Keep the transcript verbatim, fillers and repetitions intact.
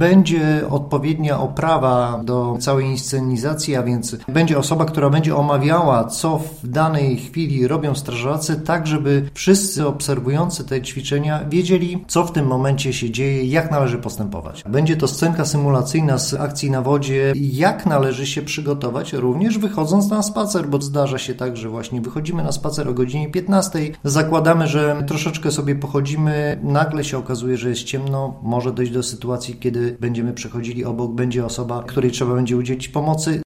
Będzie odpowiednia oprawa do całej inscenizacji, a więc będzie osoba, która będzie omawiała, co w danej chwili robią strażacy, tak żeby wszyscy obserwujący te ćwiczenia wiedzieli, co w tym momencie się dzieje, jak należy postępować. Będzie to scenka symulacyjna z akcji na wodzie, jak należy się przygotować, również wychodząc na spacer, bo zdarza się tak, że właśnie wychodzimy na spacer o godzinie piętnastej, zakładamy, że troszeczkę sobie pochodzimy, nagle się okazuje, że jest ciemno, może dojść do sytuacji, kiedy będziemy przechodzili obok, będzie osoba, której trzeba będzie udzielić pomocy.